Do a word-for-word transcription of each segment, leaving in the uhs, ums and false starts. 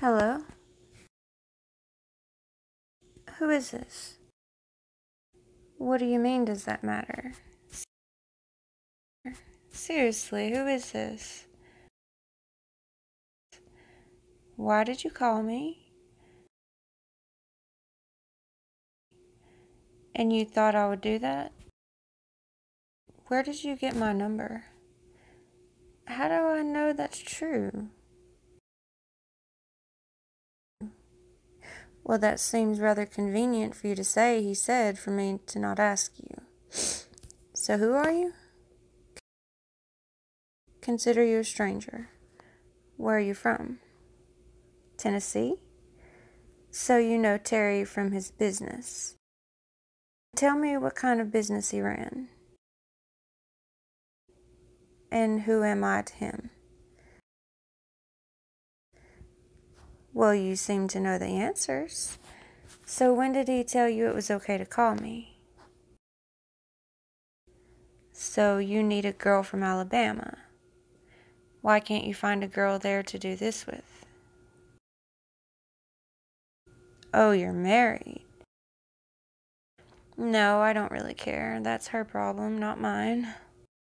Hello? Who is this? What do you mean, does that matter? Seriously, who is this? Why did you call me? And you thought I would do that? Where did you get my number? How do I know that's true? Well, that seems rather convenient for you to say, he said, for me to not ask you. So who are you? Consider you a stranger. Where are you from? Tennessee? So you know Terry from his business. Tell me what kind of business he ran. And who am I to him? Well, you seem to know the answers. So when did he tell you it was okay to call me? So you need a girl from Alabama. Why can't you find a girl there to do this with? Oh, you're married. No, I don't really care. That's her problem, not mine.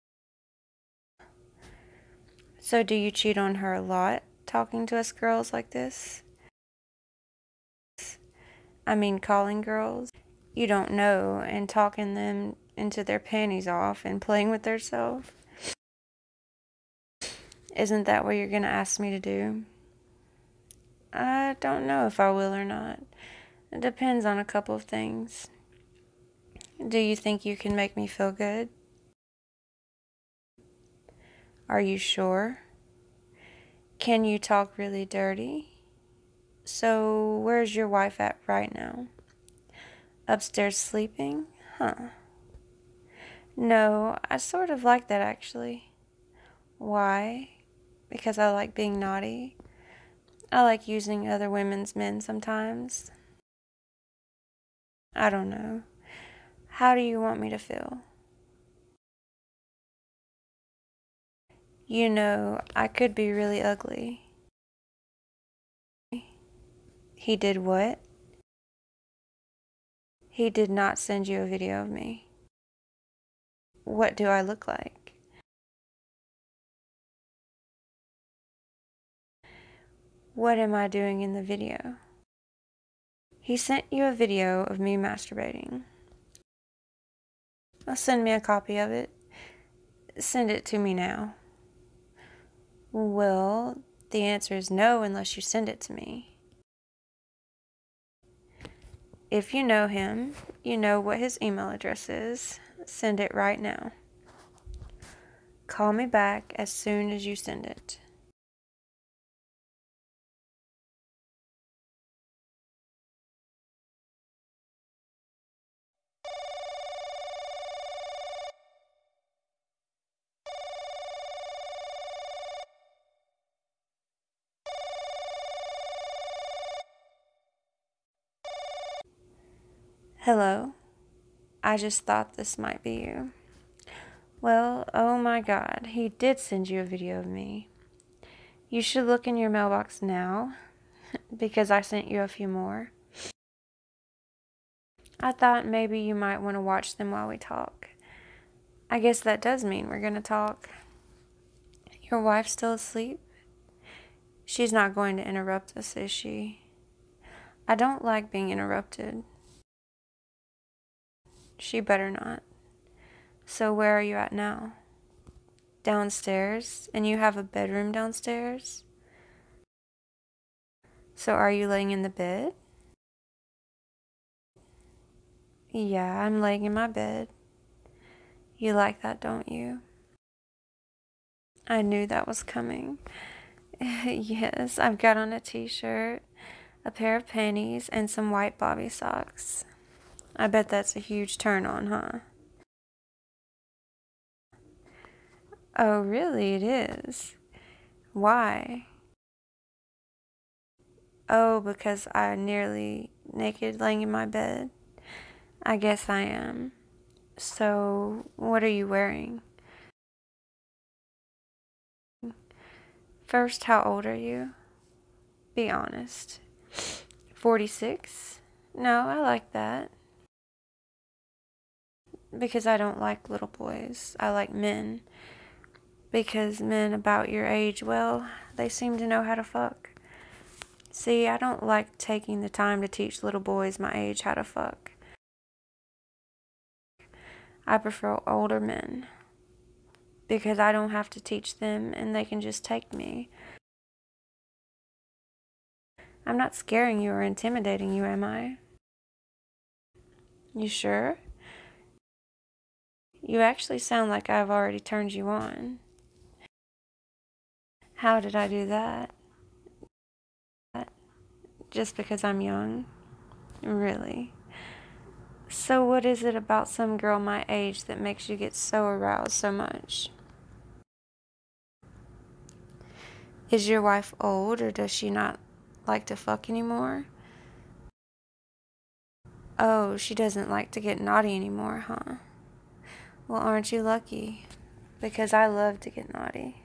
So do you cheat on her a lot, talking to us girls like this? I mean, calling girls you don't know and talking them into their panties off and playing with themselves? Isn't that what you're going to ask me to do? I don't know if I will or not. It depends on a couple of things. Do you think you can make me feel good? Are you sure? Can you talk really dirty? So, where's your wife at right now? Upstairs sleeping? Huh. No, I sort of like that actually. Why? Because I like being naughty. I like using other women's men sometimes. I don't know. How do you want me to feel? You know, I could be really ugly. He did what? He did not send you a video of me. What do I look like? What am I doing in the video? He sent you a video of me masturbating. Well, send me a copy of it. Send it to me now. Well, the answer is no unless you send it to me. If you know him, you know what his email address is. Send it right now. Call me back as soon as you send it. Hello? I just thought this might be you. Well, oh my God, he did send you a video of me. You should look in your mailbox now, because I sent you a few more. I thought maybe you might want to watch them while we talk. I guess that does mean we're going to talk. Your wife's still asleep? She's not going to interrupt us, is she? I don't like being interrupted. She better not. So where are you at now? Downstairs? And you have a bedroom downstairs? So are you laying in the bed? Yeah, I'm laying in my bed. You like that, don't you? I knew that was coming. Yes, I've got on a t-shirt, a pair of panties, and some white bobby socks. I bet that's a huge turn on, huh? Oh, really, it is. Why? Oh, because I'm nearly naked laying in my bed. I guess I am. So, what are you wearing? First, how old are you? Be honest. forty-six? No, I like that. Because I don't like little boys. I like men. Because men about your age, well, they seem to know how to fuck. See, I don't like taking the time to teach little boys my age how to fuck. I prefer older men. Because I don't have to teach them and they can just take me. I'm not scaring you or intimidating you, am I? You sure? You actually sound like I've already turned you on. How did I do that? Just because I'm young? Really? So what is it about some girl my age that makes you get so aroused so much? Is your wife old or does she not like to fuck anymore? Oh, she doesn't like to get naughty anymore, huh? Well, aren't you lucky? Because I love to get naughty.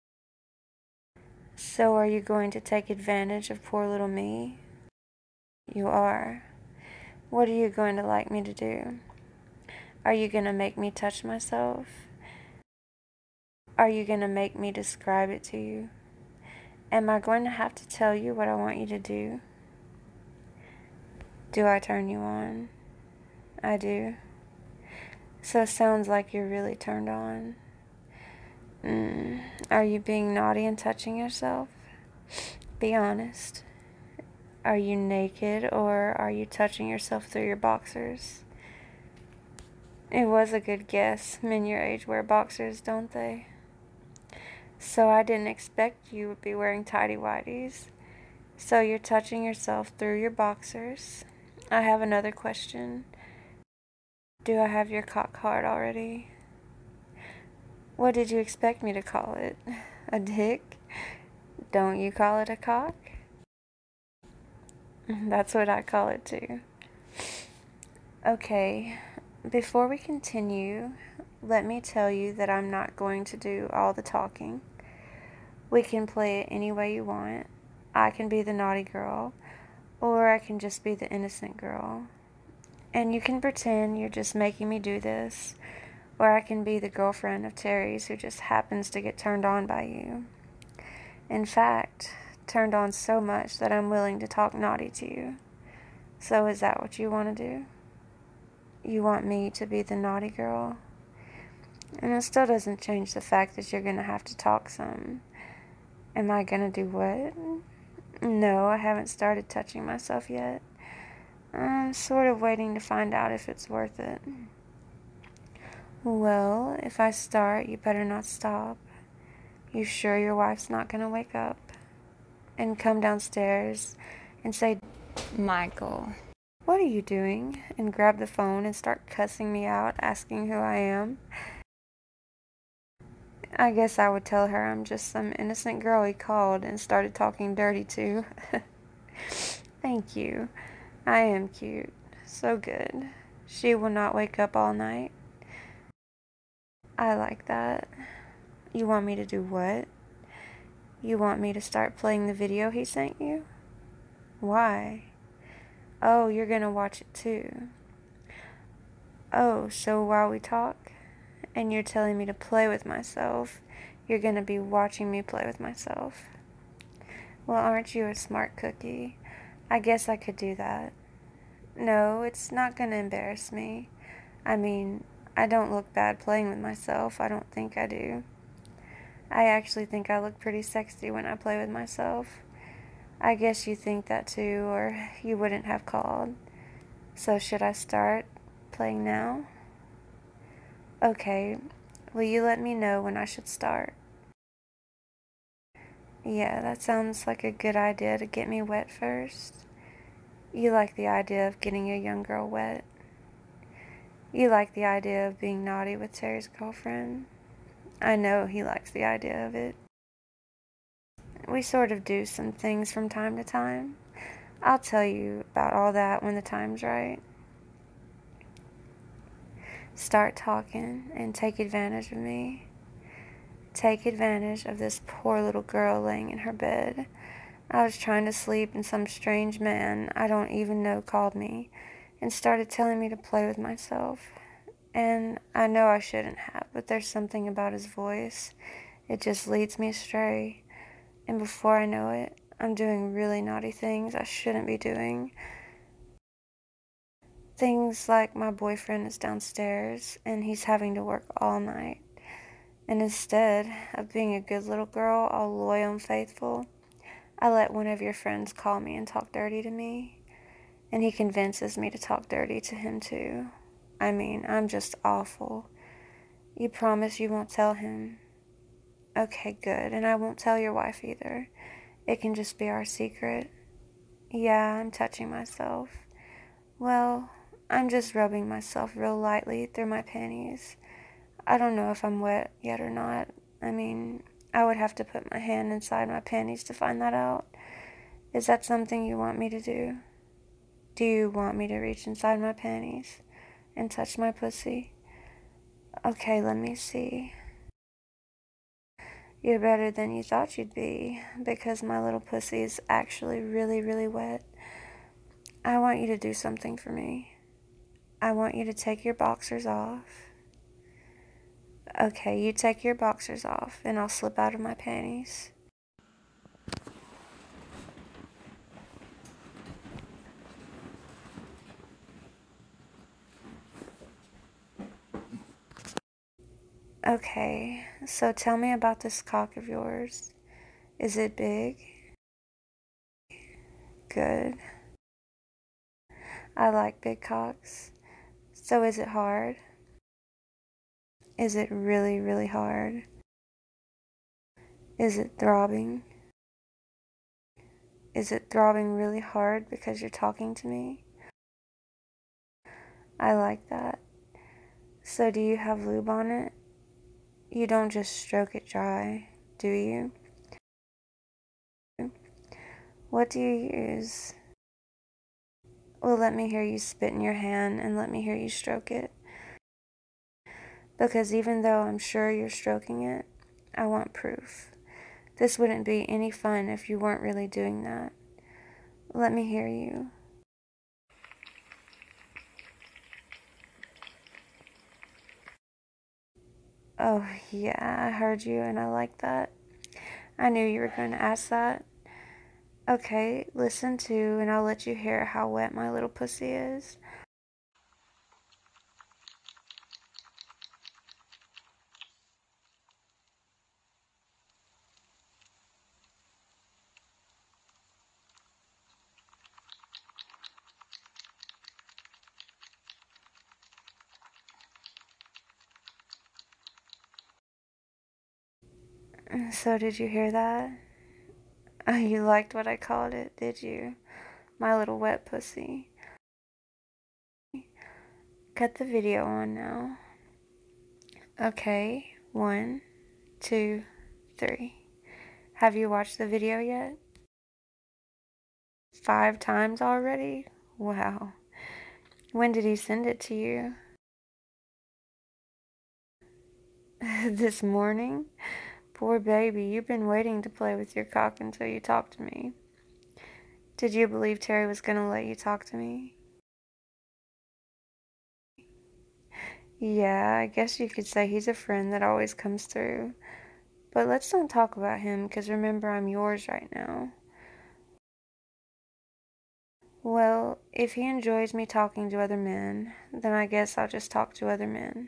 So are you going to take advantage of poor little me? You are. What are you going to like me to do? Are you going to make me touch myself? Are you going to make me describe it to you? Am I going to have to tell you what I want you to do? Do I turn you on? I do. So it sounds like you're really turned on. Mm. Are you being naughty and touching yourself? Be honest. Are you naked or are you touching yourself through your boxers? It was a good guess. Men your age wear boxers, don't they? So I didn't expect you would be wearing tighty-whities. So you're touching yourself through your boxers. I have another question. Do I have your cock hard already? What did you expect me to call it? A dick? Don't you call it a cock? That's what I call it too. Okay, before we continue, let me tell you that I'm not going to do all the talking. We can play it any way you want. I can be the naughty girl, or I can just be the innocent girl. And you can pretend you're just making me do this, or I can be the girlfriend of Terry's who just happens to get turned on by you. In fact, turned on so much that I'm willing to talk naughty to you. So is that what you want to do? You want me to be the naughty girl? And it still doesn't change the fact that you're going to have to talk some. Am I going to do what? No, I haven't started touching myself yet. I'm sort of waiting to find out if it's worth it. Well, if I start, you better not stop. You sure your wife's not going to wake up and come downstairs and say, Michael, what are you doing? And grab the phone and start cussing me out, asking who I am? I guess I would tell her I'm just some innocent girl he called and started talking dirty to. Thank you. I am cute. So good. She will not wake up all night. I like that. You want me to do what? You want me to start playing the video he sent you? Why? Oh, you're gonna watch it too. Oh, so while we talk, and you're telling me to play with myself, you're gonna be watching me play with myself. Well, aren't you a smart cookie? I guess I could do that. No, it's not gonna embarrass me. I mean, I don't look bad playing with myself. I don't think I do. I actually think I look pretty sexy when I play with myself. I guess you think that too, or you wouldn't have called. So should I start playing now? Okay, will you let me know when I should start? Yeah, that sounds like a good idea to get me wet first. You like the idea of getting a young girl wet. You like the idea of being naughty with Terry's girlfriend. I know he likes the idea of it. We sort of do some things from time to time. I'll tell you about all that when the time's right. Start talking and take advantage of me. Take advantage of this poor little girl laying in her bed. I was trying to sleep and some strange man I don't even know called me and started telling me to play with myself. And I know I shouldn't have, but there's something about his voice. It just leads me astray. And before I know it, I'm doing really naughty things I shouldn't be doing. Things like my boyfriend is downstairs and he's having to work all night. And instead of being a good little girl, all loyal and faithful, I let one of your friends call me and talk dirty to me. And he convinces me to talk dirty to him too. I mean, I'm just awful. You promise you won't tell him? Okay, good. And I won't tell your wife either. It can just be our secret. Yeah, I'm touching myself. Well, I'm just rubbing myself real lightly through my panties. I don't know if I'm wet yet or not. I mean, I would have to put my hand inside my panties to find that out. Is that something you want me to do? Do you want me to reach inside my panties and touch my pussy? Okay, let me see. You're better than you thought you'd be, because my little pussy is actually really, really wet. I want you to do something for me. I want you to take your boxers off. Okay, you take your boxers off, and I'll slip out of my panties. Okay, so tell me about this cock of yours. Is it big? Good. I like big cocks. So is it hard? Is it really, really hard? Is it throbbing? Is it throbbing really hard because you're talking to me? I like that. So do you have lube on it? You don't just stroke it dry, do you? What do you use? Well, let me hear you spit in your hand and let me hear you stroke it. Because even though I'm sure you're stroking it, I want proof. This wouldn't be any fun if you weren't really doing that. Let me hear you. Oh, yeah, I heard you and I like that. I knew you were going to ask that. Okay, listen to, and I'll let you hear how wet my little pussy is. So did you hear that? Oh, you liked what I called it, did you? My little wet pussy. Cut the video on now. Okay, one, two, three. Have you watched the video yet? Five times already? Wow. When did he send it to you? This morning? Poor baby, you've been waiting to play with your cock until you talked to me. Did you believe Terry was gonna let you talk to me? Yeah, I guess you could say he's a friend that always comes through. But let's don't talk about him, because remember, I'm yours right now. Well, if he enjoys me talking to other men, then I guess I'll just talk to other men.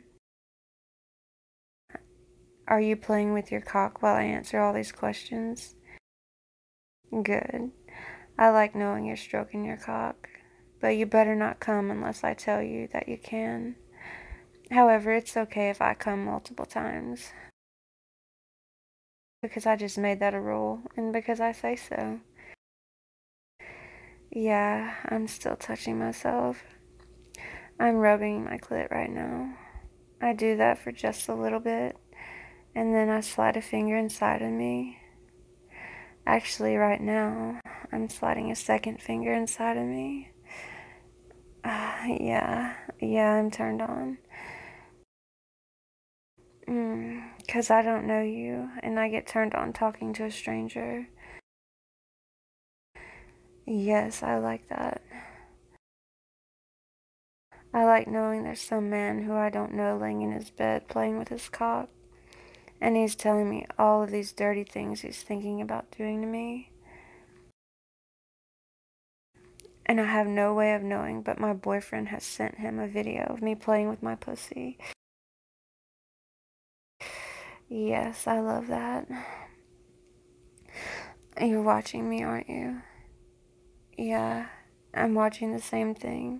Are you playing with your cock while I answer all these questions? Good. I like knowing you're stroking your cock, but you better not come unless I tell you that you can. However, it's okay if I come multiple times, because I just made that a rule, and because I say so. Yeah, I'm still touching myself. I'm rubbing my clit right now. I do that for just a little bit, and then I slide a finger inside of me. Actually, right now, I'm sliding a second finger inside of me. Uh, yeah, yeah, I'm turned on. Mm, 'cause I don't know you, and I get turned on talking to a stranger. Yes, I like that. I like knowing there's some man who I don't know laying in his bed playing with his cock, and he's telling me all of these dirty things he's thinking about doing to me. And I have no way of knowing, but my boyfriend has sent him a video of me playing with my pussy. Yes, I love that. You're watching me, aren't you? Yeah, I'm watching the same thing.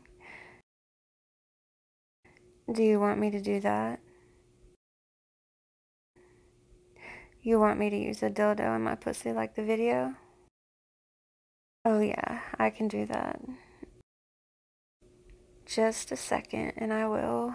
Do you want me to do that? You want me to use a dildo in my pussy like the video? Oh yeah, I can do that. Just a second, and I will.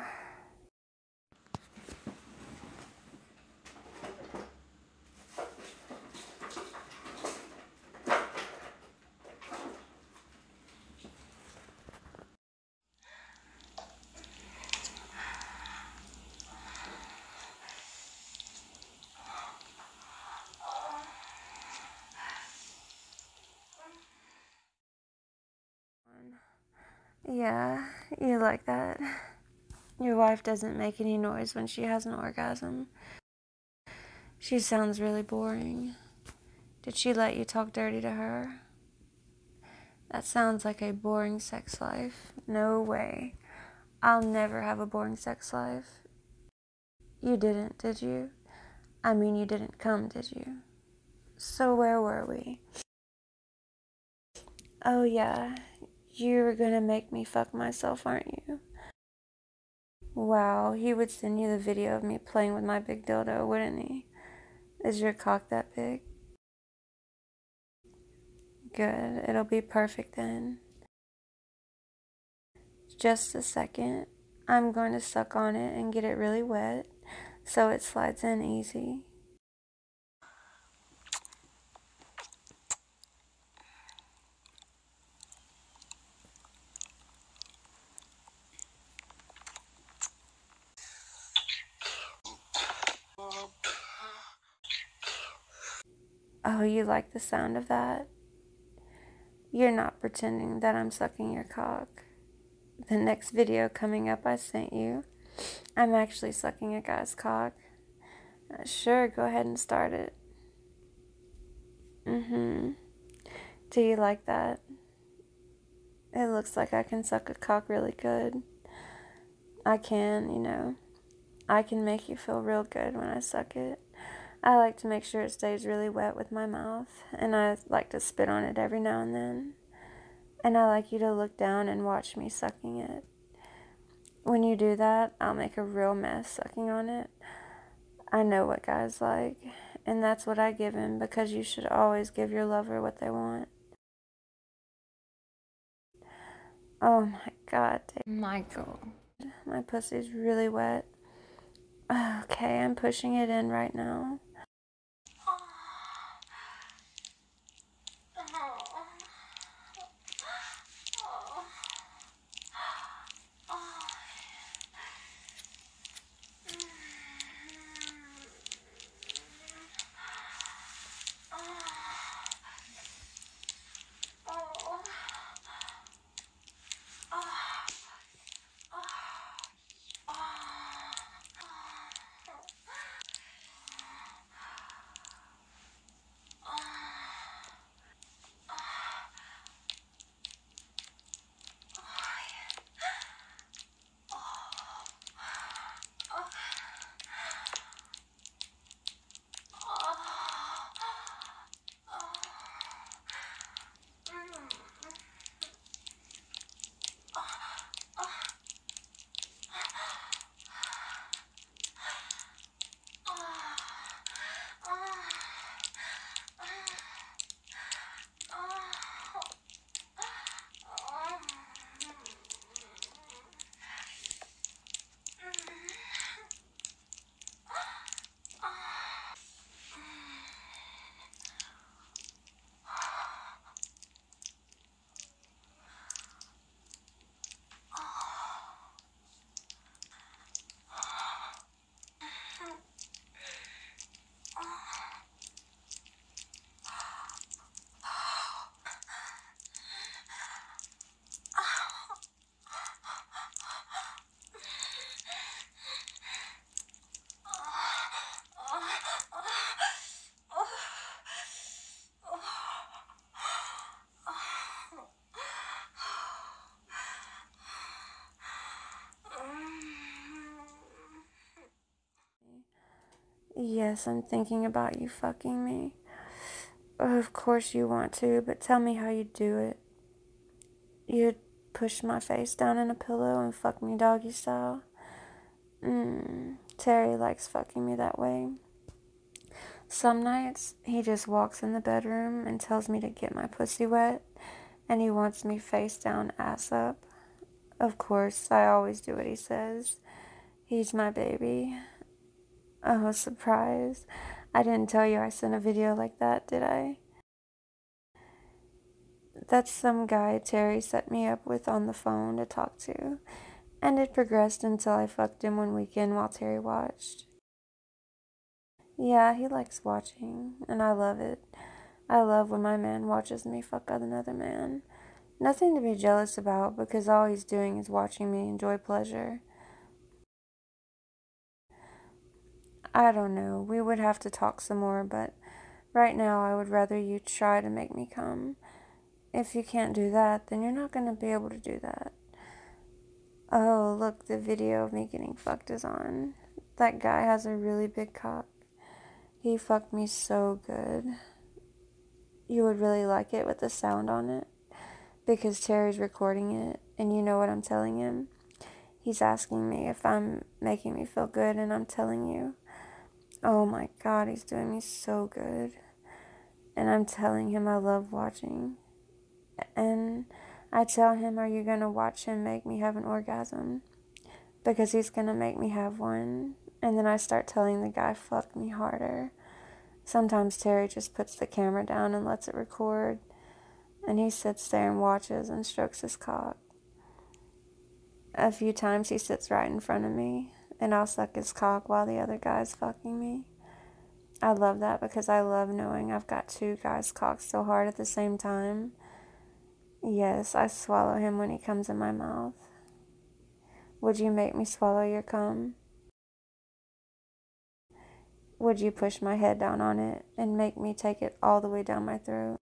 Yeah, you like that? Your wife doesn't make any noise when she has an orgasm. She sounds really boring. Did she let you talk dirty to her? That sounds like a boring sex life. No way. I'll never have a boring sex life. You didn't, did you? I mean, you didn't come, did you? So where were we? Oh yeah, you were gonna make me fuck myself, aren't you? Wow, he would send you the video of me playing with my big dildo, wouldn't he? Is your cock that big? Good, it'll be perfect then. Just a second. I'm going to suck on it and get it really wet so it slides in easy. Oh, you like the sound of that? You're not pretending that I'm sucking your cock. The next video coming up I sent you, I'm actually sucking a guy's cock. Uh, sure, go ahead and start it. Mm-hmm. Do you like that? It looks like I can suck a cock really good. I can, you know. I can make you feel real good when I suck it. I like to make sure it stays really wet with my mouth, and I like to spit on it every now and then. And I like you to look down and watch me sucking it. When you do that, I'll make a real mess sucking on it. I know what guys like, and that's what I give him, because you should always give your lover what they want. Oh my God, Dave. Michael. My pussy's really wet. Okay, I'm pushing it in right now. Yes, I'm thinking about you fucking me. Of course you want to, but tell me how you do it. You'd push my face down in a pillow and fuck me doggy style. Mmm, Terry likes fucking me that way. Some nights, he just walks in the bedroom and tells me to get my pussy wet, and he wants me face down, ass up. Of course, I always do what he says. He's my baby. Oh, surprise. I didn't tell you I sent a video like that, did I? That's some guy Terry set me up with on the phone to talk to, and it progressed until I fucked him one weekend while Terry watched. Yeah, he likes watching, and I love it. I love when my man watches me fuck another man. Nothing to be jealous about because all he's doing is watching me enjoy pleasure. I don't know, we would have to talk some more, but right now I would rather you try to make me come. If you can't do that, then you're not going to be able to do that. Oh, look, the video of me getting fucked is on. That guy has a really big cock. He fucked me so good. You would really like it with the sound on it because Terry's recording it, and you know what I'm telling him? He's asking me if I'm making me feel good, and I'm telling you. Oh my god, he's doing me so good. And I'm telling him I love watching. And I tell him, are you gonna watch him make me have an orgasm? Because he's gonna make me have one. And then I start telling the guy, fuck me harder. Sometimes Terry just puts the camera down and lets it record. And he sits there and watches and strokes his cock. A few times he sits right in front of me, and I'll suck his cock while the other guy's fucking me. I love that because I love knowing I've got two guys' cocks so hard at the same time. Yes, I swallow him when he comes in my mouth. Would you make me swallow your cum? Would you push my head down on it and make me take it all the way down my throat?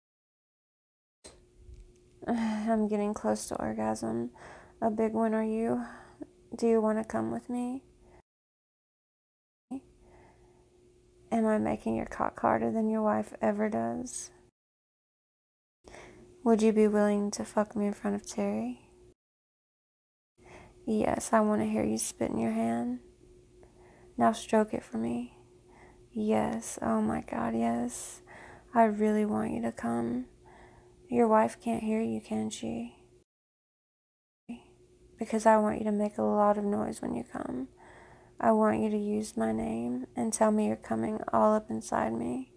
I'm getting close to orgasm. A big one, are you? Do you want to come with me? Am I making your cock harder than your wife ever does? Would you be willing to fuck me in front of Terry? Yes, I want to hear you spit in your hand. Now stroke it for me. Yes, oh my god, yes. I really want you to come. Your wife can't hear you, can she? Because I want you to make a lot of noise when you come. I want you to use my name and tell me you're coming all up inside me.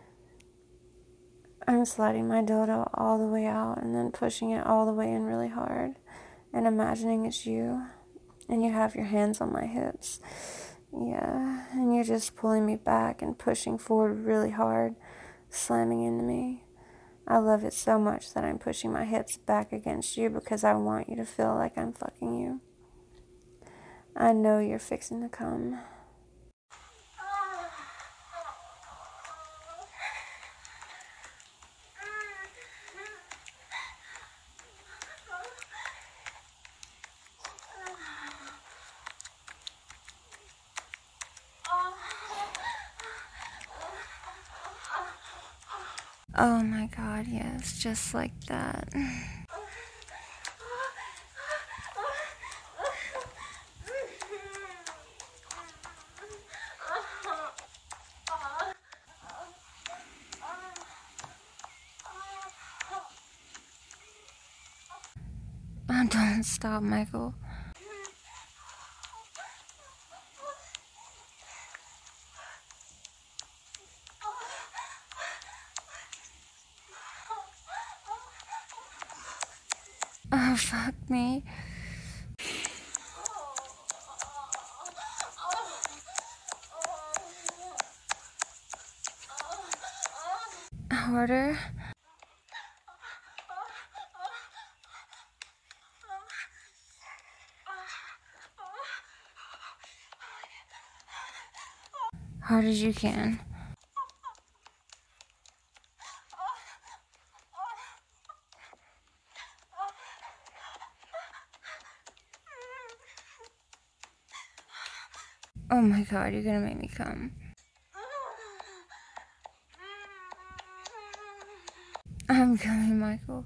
I'm sliding my dildo all the way out and then pushing it all the way in really hard and imagining it's you. And you have your hands on my hips. Yeah, and you're just pulling me back and pushing forward really hard, slamming into me. I love it so much that I'm pushing my hips back against you because I want you to feel like I'm fucking you. I know you're fixing to come. Oh my god, yes, just like that. Oh, don't stop, Michael. Oh, fuck me. Harder. Hard as you can. Oh my god, you're gonna make me come. Michael.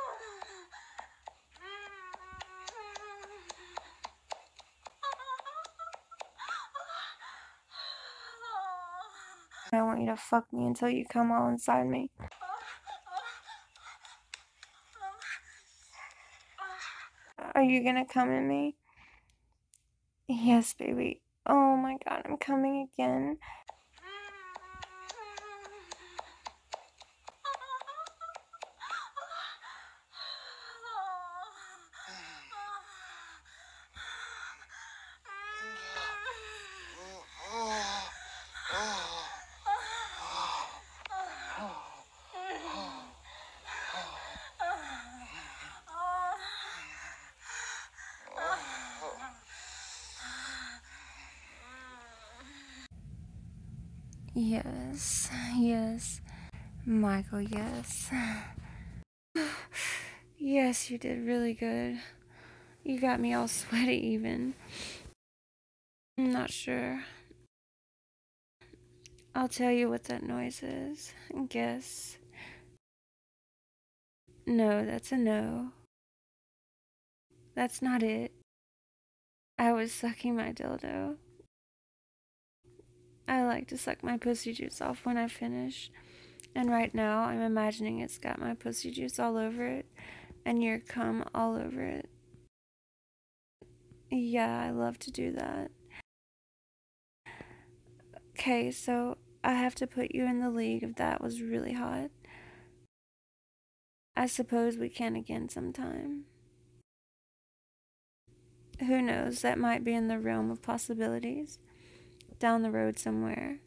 I want you to fuck me until you come all inside me. Are you gonna come in me? Yes, baby. Oh my god, I'm coming again. Yes, yes. Michael, yes. Yes, you did really good. You got me all sweaty even. I'm not sure. I'll tell you what that noise is. Guess. No, that's a no. That's not it. I was sucking my dildo. I like to suck my pussy juice off when I finish. And right now, I'm imagining it's got my pussy juice all over it. And your cum all over it. Yeah, I love to do that. Okay, so I have to put you in the league if that was really hot. I suppose we can again sometime. Who knows, that might be in the realm of possibilities. Down the road somewhere.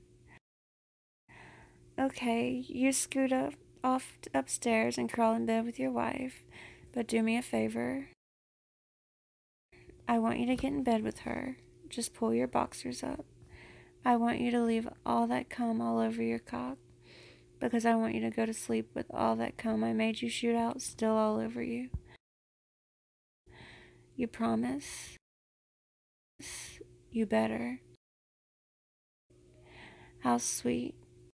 Okay, you scoot up off upstairs and crawl in bed with your wife. But do me a favor. I want you to get in bed with her. Just pull your boxers up. I want you to leave all that cum all over your cock. Because I want you to go to sleep with all that cum I made you shoot out still all over you. You promise? You better. How sweet.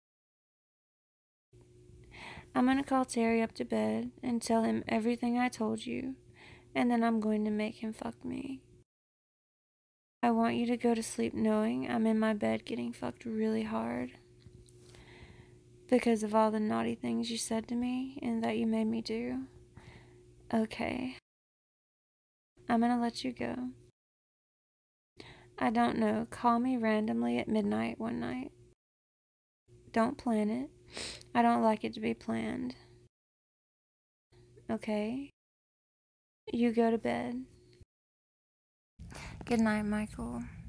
I'm gonna call Terry up to bed and tell him everything I told you, and then I'm going to make him fuck me. I want you to go to sleep knowing I'm in my bed getting fucked really hard. Because of all the naughty things you said to me and that you made me do. Okay. I'm gonna let you go. I don't know, call me randomly at midnight one night. Don't plan it. I don't like it to be planned. Okay? You go to bed. Good night, Michael.